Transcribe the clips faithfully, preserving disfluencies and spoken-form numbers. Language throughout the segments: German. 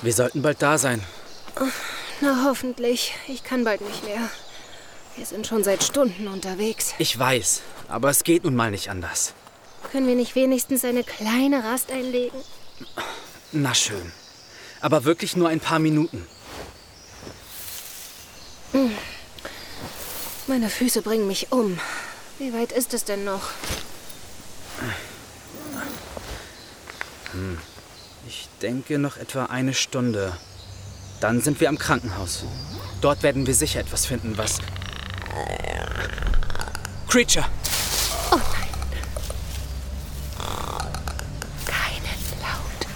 Wir sollten bald da sein. Na, hoffentlich. Ich kann bald nicht mehr. Wir sind schon seit Stunden unterwegs. Ich weiß, aber es geht nun mal nicht anders. Können wir nicht wenigstens eine kleine Rast einlegen? Na schön. Aber wirklich nur ein paar Minuten. Meine Füße bringen mich um. Wie weit ist es denn noch? Hm. Ich denke noch etwa eine Stunde. Dann sind wir am Krankenhaus. Dort werden wir sicher etwas finden, was... Creature! Oh nein. Keinen Laut.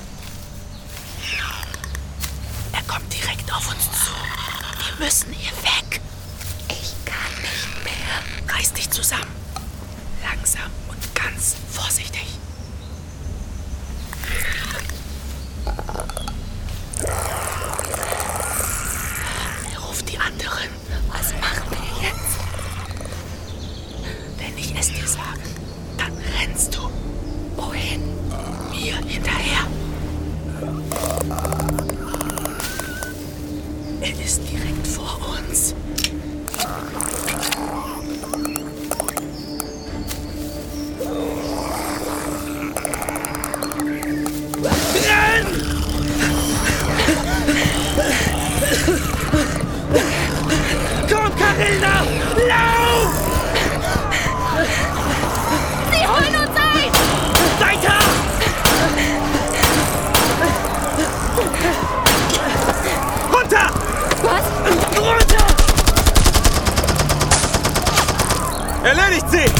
Er kommt direkt auf uns zu. Wir müssen hier weg. Ich kann nicht mehr. Reiß dich zusammen. Langsam und ganz vorsichtig. Er ruft die anderen. Was machen wir jetzt? Wenn ich es dir sage, dann rennst du. Wohin? Mir hinterher. Er ist direkt vor uns. Komm, Carina! Lauf! Sie holen uns ein! Weiter! Runter! Was? Runter! Erledigt sie!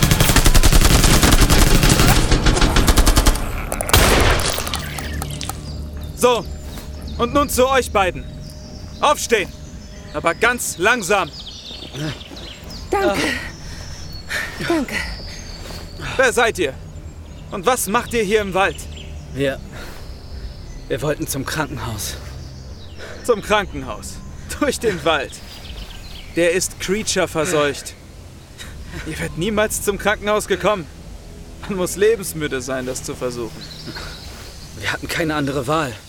So, und nun zu euch beiden. Aufstehen! Aber ganz langsam. Danke. Danke. Wer seid ihr? Und was macht ihr hier im Wald? Wir... Wir wollten zum Krankenhaus. Zum Krankenhaus. Durch den Wald. Der ist Creature verseucht. Ihr werdet niemals zum Krankenhaus gekommen. Man muss lebensmüde sein, das zu versuchen. Wir hatten keine andere Wahl.